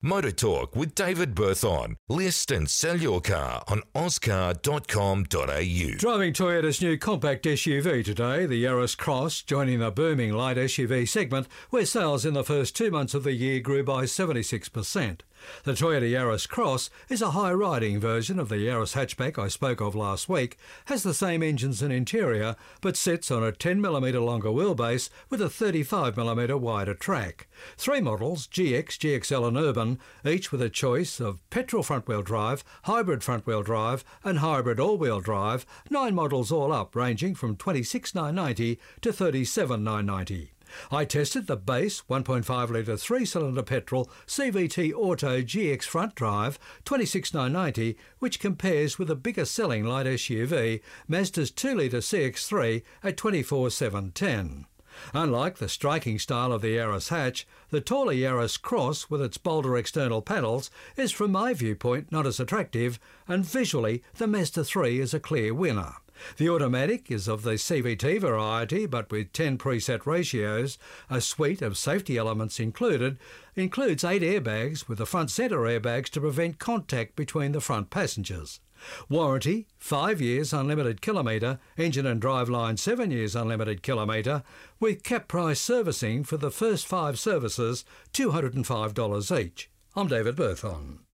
Motor Talk with David Berthon. List and sell your car on auscar.com.au. Driving Toyota's new compact SUV today, the Yaris Cross, joining the booming light SUV segment, where sales in the first 2 months of the year grew by 76%. The Toyota Yaris Cross is a high-riding version of the Yaris hatchback I spoke of last week, has the same engines and interior, but sits on a 10mm longer wheelbase with a 35mm wider track. 3 models, GX, GXL and Urban, each with a choice of petrol front-wheel drive, hybrid front-wheel drive and hybrid all-wheel drive, 9 models all up, ranging from $26,990 to $37,990. I tested the base 1.5 litre 3-cylinder petrol CVT Auto GX front drive $26,990, which compares with the bigger selling light SUV Mazda's 2 litre CX3 at $24,710. Unlike the striking style of the Yaris hatch, the taller Yaris Cross with its bolder external panels is from my viewpoint not as attractive, and visually the Mazda 3 is a clear winner. The automatic is of the CVT variety, but with 10 preset ratios. A suite of safety elements includes 8 airbags with the front centre airbags to prevent contact between the front passengers. Warranty, 5 years unlimited kilometre, engine and driveline 7 years unlimited kilometre, with cap price servicing for the first 5 services, $205 each. I'm David Berthon.